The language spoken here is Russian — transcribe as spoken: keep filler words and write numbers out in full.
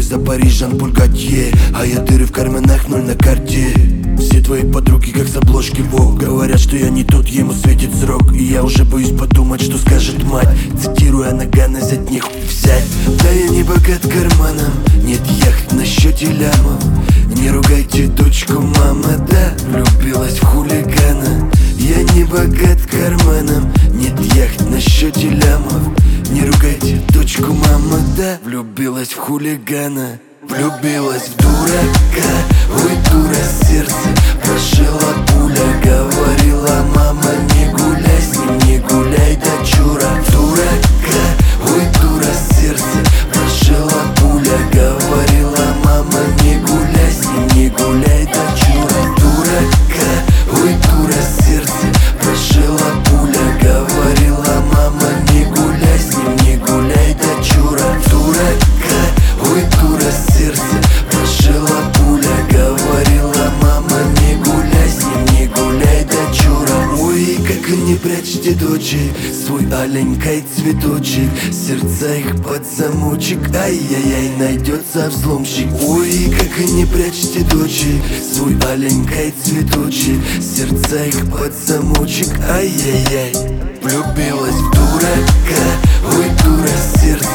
за Парижан Бульгатье, а я дыры в карманах, ноль на карте. Все твои подруги как с обложки Vogue говорят, что я не тот, ему светит срок. И я уже боюсь подумать, что скажет мать, цитируя Нагана: взять нехуй взять. Да я не богат карманом, нет яхт на счете лямов. Не ругайте дочку, мама, да, влюбилась в хулигана. Я не богат карманом, нет яхт на счете лямов. Не ругайте дочку, мама, да, влюбилась в хулигана. Влюбилась в дурака, ой, дура, сердце прошила пуля. Говорила мама: не гуляй с ним, не гуляй, дочура. Дурака, ой, дура, сердце прошила пуля. Говорила мама: не гуляй с ним, не гуляй, дочура. Дурака, ой, дура, сердце прошила пуля. Говорила мама: не гуляй с ним, не гуляй, дочура. Дурака, ой, дура, сердце прошила пуля. Говорила мама: не гуляй с ним, не гуляй, дочура. Ой, как не прячьте, дочек, свой аленький цветочек. Сердца их под замочек, ай-яй-яй, найдется взломщик. Ой, как не прячьте, дочек, свой аленький цветочек. Сердца их под замочек, ай-яй-яй. Влюбилась в дурака, ой, дура, сердце